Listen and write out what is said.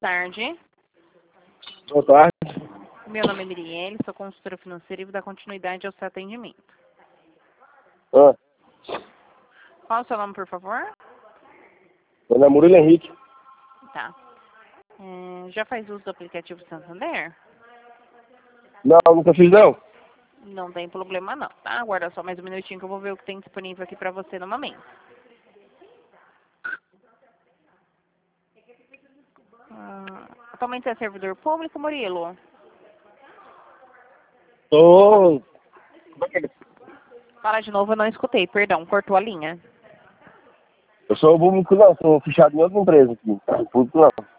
Tarde. Boa tarde. Meu nome é Mirielle, sou consultora financeira e vou dar continuidade ao seu atendimento. Ah, Qual é o seu nome, por favor? meu nome é Murilo Henrique. Tá. Já faz uso do aplicativo Santander? Não, nunca fiz não. Não tem problema não, tá? Aguarda só mais um minutinho que eu vou ver o que tem disponível aqui para você no momento. Atualmente é servidor público, Murilo? Tô... Fala de novo, eu não escutei, perdão, cortou a linha. Eu sou público não, sou fichado em outra empresa aqui. Público não.